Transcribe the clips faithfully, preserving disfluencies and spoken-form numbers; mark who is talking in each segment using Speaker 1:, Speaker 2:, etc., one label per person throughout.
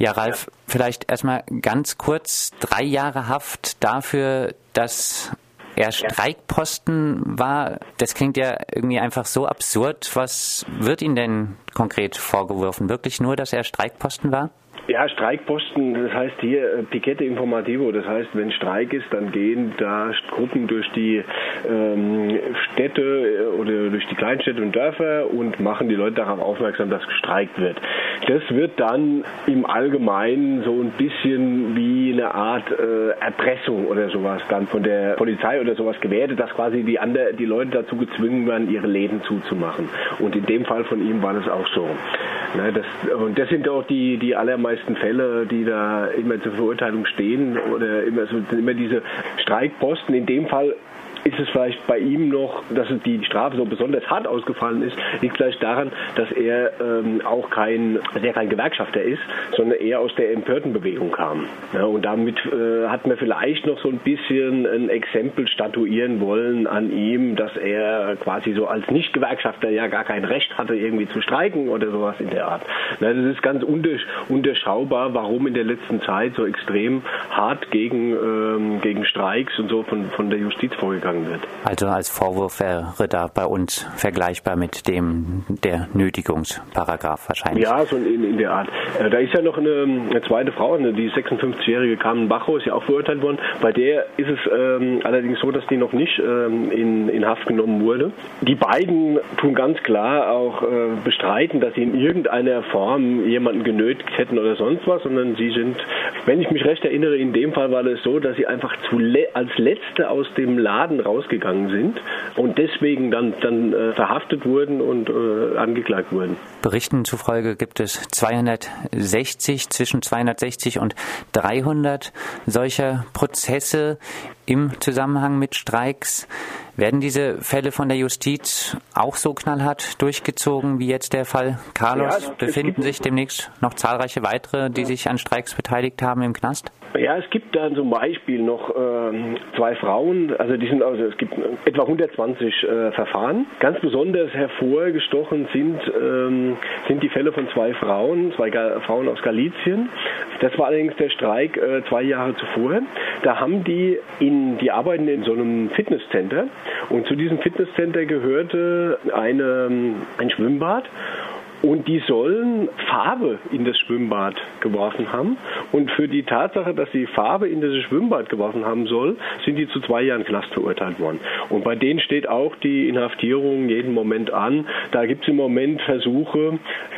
Speaker 1: Ja, Ralf, vielleicht erstmal ganz kurz, drei Jahre Haft dafür, dass er Streikposten war. Das klingt ja irgendwie einfach so absurd. Was wird Ihnen denn konkret vorgeworfen? Wirklich nur, dass er Streikposten war?
Speaker 2: Ja, Streikposten, das heißt hier Piquete Informativo, das heißt, wenn Streik ist, dann gehen da Gruppen durch die ähm, Städte oder durch die Kleinstädte und Dörfer und machen die Leute darauf aufmerksam, dass gestreikt wird. Das wird dann im Allgemeinen so ein bisschen wie eine Art äh, Erpressung oder sowas dann von der Polizei oder sowas gewertet, dass quasi die, andere, die Leute dazu gezwungen werden, ihre Läden zuzumachen. Und in dem Fall von ihm war das auch so. Ne, das, und das sind auch die, die allermeisten Fälle, die da immer zur Verurteilung stehen oder immer, so, immer diese Streikposten. In dem Fall ist es vielleicht bei ihm noch, dass die Strafe so besonders hart ausgefallen ist, liegt vielleicht daran, dass er ähm, auch kein, dass er kein Gewerkschafter ist, sondern eher aus der Empörtenbewegung kam. Ja, und damit äh, hat man vielleicht noch so ein bisschen ein Exempel statuieren wollen an ihm, dass er quasi so als Nicht-Gewerkschafter ja gar kein Recht hatte, irgendwie zu streiken oder sowas in der Art. Ja, das ist ganz untersch- unterschaubar, warum in der letzten Zeit so extrem hart gegen, ähm, gegen Streiks und so von, von der Justiz vorgegangen wird.
Speaker 1: Also als Vorwurf wäre da bei uns vergleichbar mit dem der Nötigungsparagraph wahrscheinlich.
Speaker 2: Ja, so in, in der Art. Äh, da ist ja noch eine, eine zweite Frau, eine, die sechsundfünfzigjährige Carmen Bacho, ist ja auch verurteilt worden. Bei der ist es ähm, allerdings so, dass die noch nicht ähm, in, in Haft genommen wurde. Die beiden tun ganz klar auch äh, bestreiten, dass sie in irgendeiner Form jemanden genötigt hätten oder sonst was, sondern sie sind, wenn ich mich recht erinnere, in dem Fall war es so, dass sie einfach zu le- als Letzte aus dem Laden rausgegangen sind und deswegen dann, dann äh, verhaftet wurden und äh, angeklagt wurden.
Speaker 1: Berichten zufolge gibt es zweihundertsechzig, zwischen zweihundertsechzig und dreihundert solcher Prozesse im Zusammenhang mit Streiks. Werden diese Fälle von der Justiz auch so knallhart durchgezogen wie jetzt der Fall Carlos? Ja, befinden sich demnächst noch zahlreiche weitere, die sich an Streiks beteiligt haben, im Knast?
Speaker 2: Ja, es gibt da zum Beispiel noch äh, zwei Frauen, also die sind also es gibt etwa hundertzwanzig äh, Verfahren. Ganz besonders hervorgestochen sind ähm, sind die Fälle von zwei Frauen, zwei Ga- Frauen aus Galizien. Das war allerdings der Streik äh, zwei Jahre zuvor. Da haben die in die arbeiten in so einem Fitnesscenter und zu diesem Fitnesscenter gehörte eine ein Schwimmbad. Und die sollen Farbe in das Schwimmbad geworfen haben. Und für die Tatsache, dass sie Farbe in das Schwimmbad geworfen haben soll, sind die zu zwei Jahren Knast verurteilt worden. Und bei denen steht auch die Inhaftierung jeden Moment an. Da gibt es im Moment Versuche,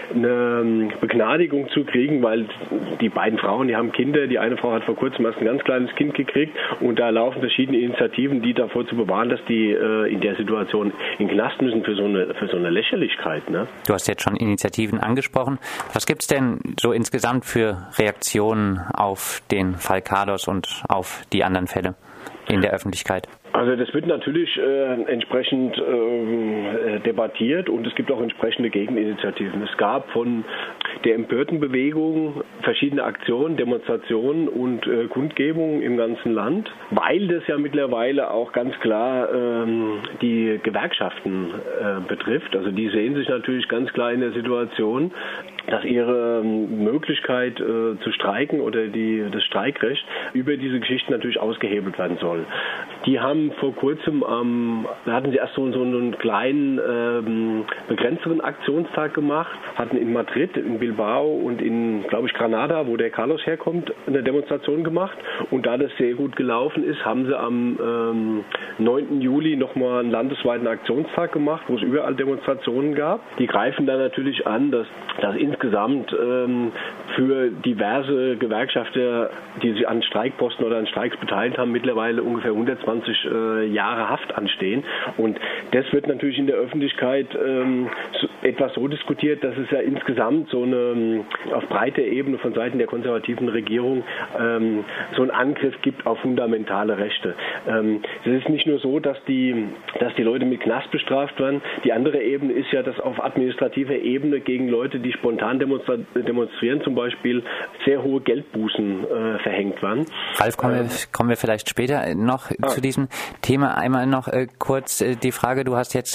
Speaker 2: eine Begnadigung zu kriegen, weil die beiden Frauen, die haben Kinder. Die eine Frau hat vor kurzem erst ein ganz kleines Kind gekriegt. Und da laufen verschiedene Initiativen, die davor zu bewahren, dass die äh, in der Situation in den Knast müssen für so eine, für so eine Lächerlichkeit. Ne?
Speaker 1: Du hast jetzt schon Initiativen angesprochen. Was gibt es denn so insgesamt für Reaktionen auf den Fall Carlos und auf die anderen Fälle in der Öffentlichkeit?
Speaker 2: Also das wird natürlich äh, entsprechend äh, debattiert und es gibt auch entsprechende Gegeninitiativen. Es gab von der Empörtenbewegung verschiedene Aktionen, Demonstrationen und äh, Kundgebungen im ganzen Land, weil das ja mittlerweile auch ganz klar ähm, die Gewerkschaften äh, betrifft. Also die sehen sich natürlich ganz klar in der Situation, dass ihre Möglichkeit äh, zu streiken oder die, das Streikrecht über diese Geschichten natürlich ausgehebelt werden soll. Die haben vor kurzem, ähm, da hatten sie erst so, so einen kleinen, ähm, begrenzteren Aktionstag gemacht, hatten in Madrid, in Bilbao und in, glaube ich, Granada, wo der Carlos herkommt, eine Demonstration gemacht. Und da das sehr gut gelaufen ist, haben sie am ähm, neunten Juli nochmal einen landesweiten Aktionstag gemacht, wo es überall Demonstrationen gab. Die greifen da natürlich an, dass, dass insgesamt ähm, für diverse Gewerkschafter, die sich an Streikposten oder an Streiks beteiligt haben, mittlerweile ungefähr hundertzwanzig äh, Jahre Haft anstehen. Und das wird natürlich in der Öffentlichkeit ähm, so, etwas so diskutiert, dass es ja insgesamt so eine auf breiter Ebene von Seiten der konservativen Regierung ähm, so einen Angriff gibt auf fundamentale Rechte. Ähm, es ist nicht nur so, dass die, dass die Leute mit Knast bestraft werden. Die andere Ebene ist ja, dass auf administrativer Ebene gegen Leute, die spontan demonstra- demonstrieren, zum Beispiel sehr hohe Geldbußen äh, verhängt werden.
Speaker 1: Ralf, kommen, ähm, wir, kommen wir vielleicht später noch ah. zu diesem Thema. Einmal noch äh, kurz äh, die Frage, du hast jetzt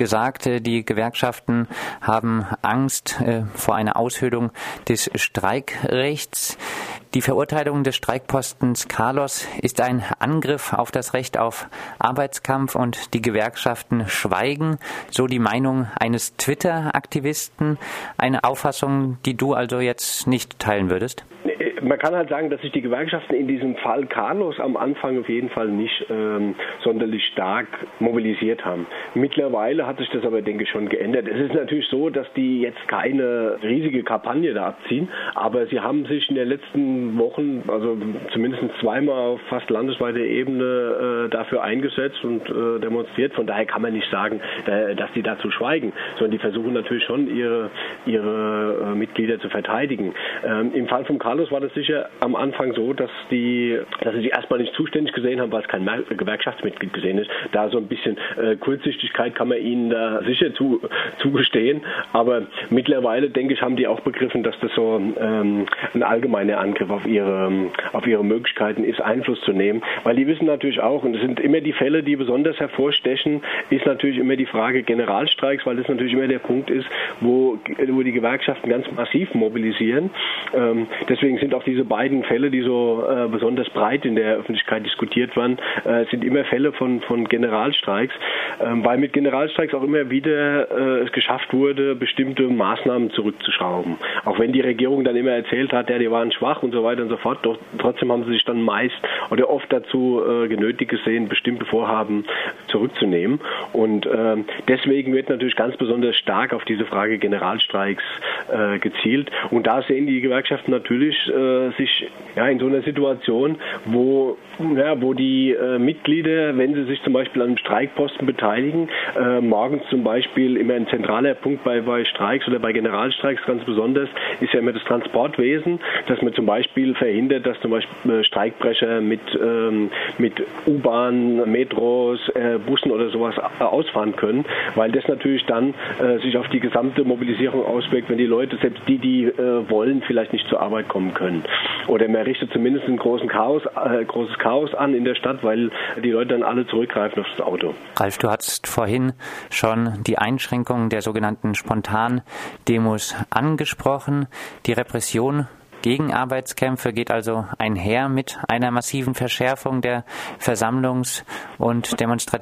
Speaker 1: gesagt, die Gewerkschaften haben Angst vor einer Aushöhlung des Streikrechts. Die Verurteilung des Streikpostens Carlos ist ein Angriff auf das Recht auf Arbeitskampf und die Gewerkschaften schweigen, so die Meinung eines Twitter-Aktivisten. Eine Auffassung, die du also jetzt nicht teilen würdest?
Speaker 2: Man kann halt sagen, dass sich die Gewerkschaften in diesem Fall Carlos am Anfang auf jeden Fall nicht ähm, sonderlich stark mobilisiert haben. Mittlerweile hat sich das aber, denke ich, schon geändert. Es ist natürlich so, dass die jetzt keine riesige Kampagne da abziehen, aber sie haben sich in den letzten Wochen, also zumindest zweimal auf fast landesweiter Ebene äh, dafür eingesetzt und äh, demonstriert. Von daher kann man nicht sagen, äh, dass die dazu schweigen, sondern die versuchen natürlich schon, ihre, ihre äh, Mitglieder zu verteidigen. Ähm, Im Fall von Carlos war das sicher am Anfang so, dass die, dass sie sich erstmal nicht zuständig gesehen haben, weil es kein Gewerkschaftsmitglied gesehen ist. Da so ein bisschen äh, Kurzsichtigkeit kann man ihnen da sicher zu, zugestehen. Aber mittlerweile, denke ich, haben die auch begriffen, dass das so ähm, ein allgemeiner Angriff auf ihre, auf ihre Möglichkeiten ist, Einfluss zu nehmen. Weil die wissen natürlich auch, und es sind immer die Fälle, die besonders hervorstechen, ist natürlich immer die Frage Generalstreiks, weil das natürlich immer der Punkt ist, wo, wo die Gewerkschaften ganz massiv mobilisieren. Ähm, deswegen sind auch diese beiden Fälle, die so äh, besonders breit in der Öffentlichkeit diskutiert waren, äh, sind immer Fälle von, von Generalstreiks, ähm, weil mit Generalstreiks auch immer wieder äh, es geschafft wurde, bestimmte Maßnahmen zurückzuschrauben. Auch wenn die Regierung dann immer erzählt hat, ja, die waren schwach und so weiter und so fort, doch trotzdem haben sie sich dann meist oder oft dazu äh, genötigt gesehen, bestimmte Vorhaben zurückzunehmen. Und äh, deswegen wird natürlich ganz besonders stark auf diese Frage Generalstreiks äh, gezielt. Und da sehen die Gewerkschaften natürlich äh, sich ja, in so einer Situation, wo, ja, wo die äh, Mitglieder, wenn sie sich zum Beispiel an einem Streikposten beteiligen, äh, morgens zum Beispiel immer ein zentraler Punkt bei, bei Streiks oder bei Generalstreiks ganz besonders, ist ja immer das Transportwesen, dass man zum Beispiel verhindert, dass zum Beispiel äh, Streikbrecher mit, ähm, mit U-Bahn, Metros, äh, Bussen oder sowas ausfahren können, weil das natürlich dann äh, sich auf die gesamte Mobilisierung auswirkt, wenn die Leute, selbst die, die äh, wollen, vielleicht nicht zur Arbeit kommen können. Oder man richtet zumindest ein großen Chaos, äh, großes Chaos an in der Stadt, weil die Leute dann alle zurückgreifen auf das Auto.
Speaker 1: Ralf, du hast vorhin schon die Einschränkungen der sogenannten Spontan-Demos angesprochen. Die Repression gegen Arbeitskämpfe geht also einher mit einer massiven Verschärfung der Versammlungs- und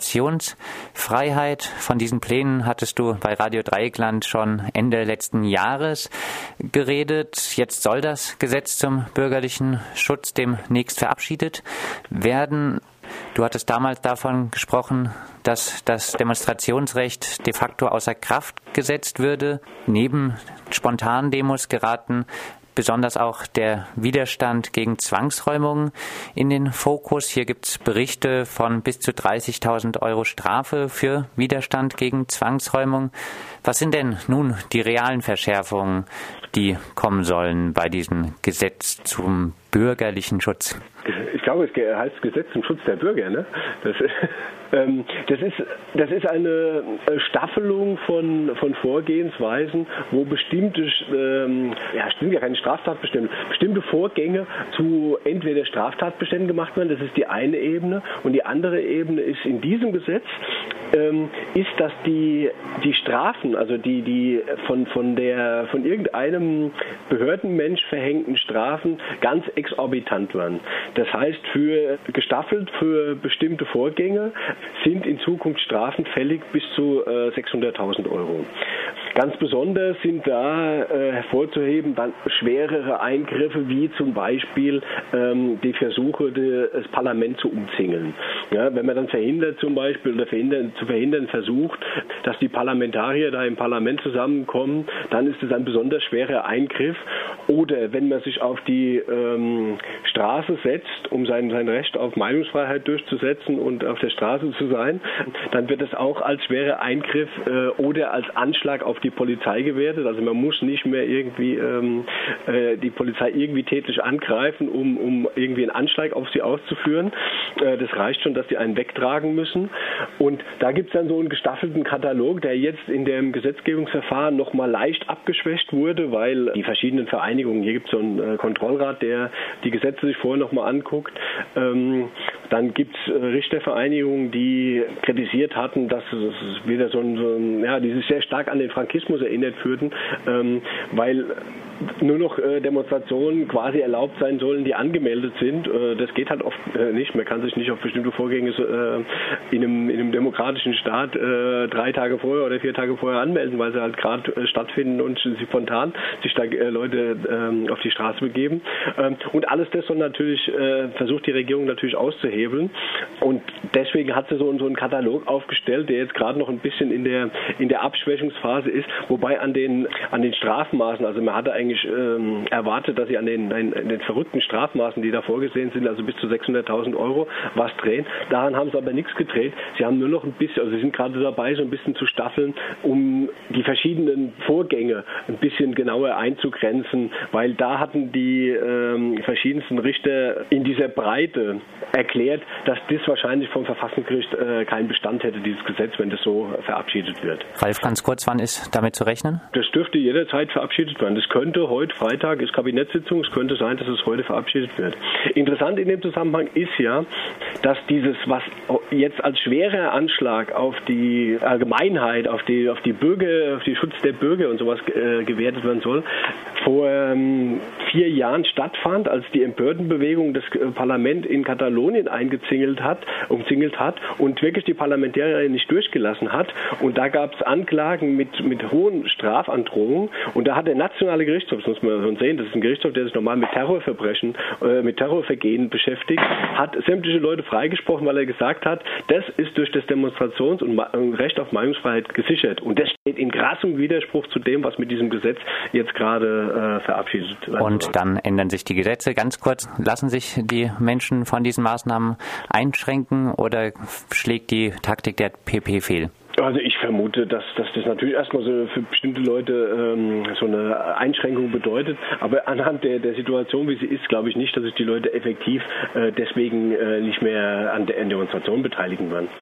Speaker 1: Demonstrationsfreiheit. Von diesen Plänen hattest du bei Radio Dreieckland schon Ende letzten Jahres geredet. Jetzt soll das Gesetz zum bürgerlichen Schutz demnächst verabschiedet werden. Du hattest damals davon gesprochen, dass das Demonstrationsrecht de facto außer Kraft gesetzt würde. Neben Spontandemos geraten besonders auch der Widerstand gegen Zwangsräumungen in den Fokus. Hier gibt es Berichte von bis zu dreißigtausend Euro Strafe für Widerstand gegen Zwangsräumung. Was sind denn nun die realen Verschärfungen, die kommen sollen bei diesem Gesetz zum bürgerlichen Schutz?
Speaker 2: Ich glaube, es heißt Gesetz zum Schutz der Bürger, ne? Das, ähm, das ist, das ist eine Staffelung von, von Vorgehensweisen, wo bestimmte, ähm, ja, stimmt ja keine Straftatbestände, bestimmte Vorgänge zu entweder Straftatbeständen gemacht werden. Das ist die eine Ebene. Und die andere Ebene ist in diesem Gesetz, ähm, ist, dass die, die Strafen, also die, die von, von, der, von irgendeinem Behördenmensch verhängten Strafen ganz exorbitant waren. Das heißt, für gestaffelt für bestimmte Vorgänge sind in Zukunft Strafen fällig bis zu äh, sechshunderttausend Euro. Ganz besonders sind da äh, hervorzuheben dann schwerere Eingriffe, wie zum Beispiel ähm, die Versuche, de, das Parlament zu umzingeln. Ja, wenn man dann verhindert zum Beispiel oder verhindern, zu verhindern versucht, dass die Parlamentarier da im Parlament zusammenkommen, dann ist es ein besonders schwerer Eingriff. Oder wenn man sich auf die ähm, Straße setzt, um sein, sein Recht auf Meinungsfreiheit durchzusetzen und auf der Straße zu sein, dann wird es auch als schwerer Eingriff äh, oder als Anschlag auf die Polizei gewertet. Also man muss nicht mehr irgendwie ähm, äh, die Polizei irgendwie tätlich angreifen, um, um irgendwie einen Anschlag auf sie auszuführen. Äh, das reicht schon, dass sie einen wegtragen müssen. Und da gibt es dann so einen gestaffelten Katalog, der jetzt in dem Gesetzgebungsverfahren nochmal leicht abgeschwächt wurde, weil die verschiedenen Vereinigungen, hier gibt es so einen äh, Kontrollrat, der die Gesetze sich vorher nochmal anguckt, ähm, Dann gibt es Richtervereinigungen, die kritisiert hatten, dass es wieder so ein, so ein ja, die sich sehr stark an den Frankismus erinnert führten, ähm, weil nur noch äh, Demonstrationen quasi erlaubt sein sollen, die angemeldet sind. Äh, das geht halt oft äh, nicht. Man kann sich nicht auf bestimmte Vorgänge äh, in, einem, in einem demokratischen Staat äh, drei Tage vorher oder vier Tage vorher anmelden, weil sie halt gerade äh, stattfinden und sie spontan sich da äh, Leute äh, auf die Straße begeben. Ähm, und alles das soll natürlich, äh, versucht die Regierung natürlich auszuhebeln. Und deswegen hat sie so, so einen Katalog aufgestellt, der jetzt gerade noch ein bisschen in der, in der Abschwächungsphase ist, wobei an den, an den Strafmaßen, also man hatte eigentlich ähm, erwartet, dass sie an den, an den verrückten Strafmaßen, die da vorgesehen sind, also bis zu sechshunderttausend Euro, was drehen. Daran haben sie aber nichts gedreht. Sie haben nur noch ein bisschen, also sie sind gerade dabei, so ein bisschen zu staffeln, um die verschiedenen Vorgänge ein bisschen genauer einzugrenzen, weil da hatten die ähm, verschiedensten Richter in dieser Breite erklärt, dass das wahrscheinlich vom Verfassungsgericht äh, keinen Bestand hätte, dieses Gesetz, wenn das so verabschiedet wird.
Speaker 1: Ralf, ganz kurz, wann ist damit zu rechnen?
Speaker 2: Das dürfte jederzeit verabschiedet werden. Das könnte heute, Freitag ist Kabinettssitzung, es könnte sein, dass es heute verabschiedet wird. Interessant in dem Zusammenhang ist ja, dass dieses, was jetzt als schwerer Anschlag auf die Allgemeinheit, auf die, auf die Bürger, auf den Schutz der Bürger und sowas äh, gewertet werden soll, vor ähm, vier Jahren stattfand, als die Empörtenbewegung das äh, Parlament in Katalonien eingezingelt hat, umzingelt hat und wirklich die Parlamentarier nicht durchgelassen hat. Und da gab es Anklagen mit, mit hohen Strafandrohungen. Und da hat der nationale Gerichtshof, das muss man schon sehen, das ist ein Gerichtshof, der sich normal mit Terrorverbrechen, äh, mit Terrorvergehen beschäftigt, hat sämtliche Leute freigesprochen, weil er gesagt hat, das ist durch das Demonstrations- und Ma- Recht auf Meinungsfreiheit gesichert. Und das steht in krassem Widerspruch zu dem, was mit diesem Gesetz jetzt gerade äh, verabschiedet wird.
Speaker 1: Und dann ändern sich die Gesetze. Ganz kurz, lassen sich die Menschen von diesen Maßnahmen einschränken oder schlägt die Taktik der P P fehl?
Speaker 2: Also ich vermute, dass, dass das natürlich erstmal so für bestimmte Leute ähm, so eine Einschränkung bedeutet. Aber anhand der, der Situation, wie sie ist, glaube ich nicht, dass sich die Leute effektiv äh, deswegen äh, nicht mehr an der Demonstration beteiligen werden.